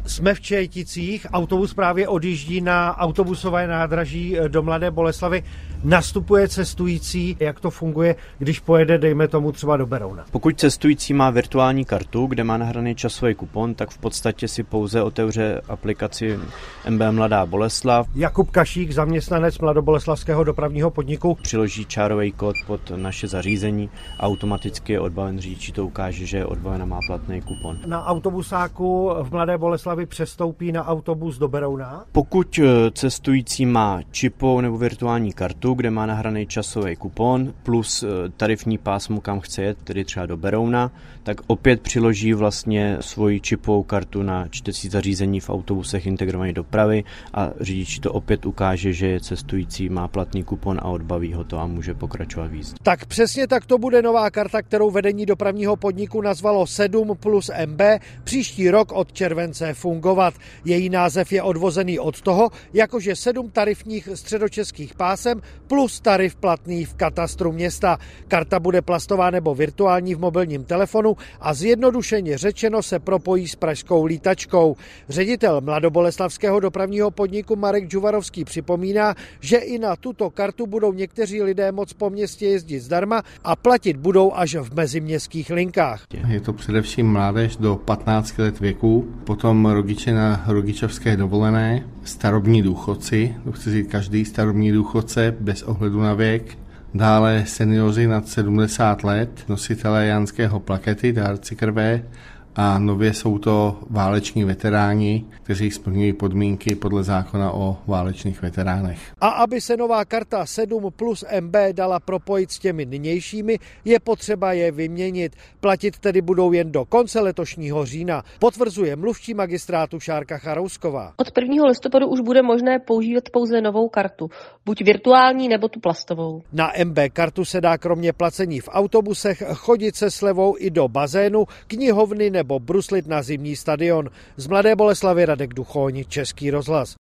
Jsme v Čejticích, autobus právě odjíždí na autobusové nádraží do Mladé Boleslavi. Nastupuje cestující, jak to funguje, když pojede, dejme tomu, třeba do Berouna? Pokud cestující má virtuální kartu, kde má nahraný časový kupon, tak v podstatě si pouze otevře aplikaci MB Mladá Boleslav. Jakub Kašík, zaměstnanec Mladoboleslavského dopravního podniku. Přiloží čárový kód pod naše zařízení, automaticky je odbaven, řidiči to ukáže, že je odbaven a má platný kupon. Na autobusáku v Mladé Boleslavi přestoupí na autobus do Berouna? Pokud cestující má čipovou nebo virtuální kartu, kde má nahraný časový kupon plus tarifní pásmo, kam chce jet, tedy třeba do Berouna, tak opět přiloží vlastně svoji čipovou kartu na čtecí zařízení v autobusech integrované dopravy a řidič to opět ukáže, že je cestující, má platný kupon a odbaví ho to a může pokračovat v jízdě. Tak přesně tak to bude nová karta, kterou vedení dopravního podniku nazvalo 7 plus MB příští rok od července fungovat. Její název je odvozený od toho, jakože 7 tarifních středočeských pásem plus tarif platný v katastru města. Karta bude plastová nebo virtuální v mobilním telefonu a zjednodušeně řečeno se propojí s pražskou lítačkou. Ředitel Mladoboleslavského dopravního podniku Marek Džuvarovský připomíná, že i na tuto kartu budou někteří lidé moc po městě jezdit zdarma a platit budou až v meziměstských linkách. Je to především mládež do 15 let věku, potom rodiče na rodičovské dovolené, starobní důchodci, to chci říct každý starobní důchodce bez ohledu na věk, dále seniori nad 70 let, nositelé janského plakety, dárci krve a nově jsou to váleční veteráni, kteří splňují podmínky podle zákona o válečných veteránech. A aby se nová karta 7 plus MB dala propojit s těmi nynějšími, je potřeba je vyměnit. Platit tedy budou jen do konce letošního října, potvrzuje mluvčí magistrátu Šárka Charousková. Od 1. listopadu už bude možné používat pouze novou kartu, buď virtuální nebo tu plastovou. Na MB kartu se dá kromě placení v autobusech chodit se slevou i do bazénu, knihovny nebo bruslit na zimní stadion. Z Mladé Boleslavy Radek Duchoň, Český rozhlas.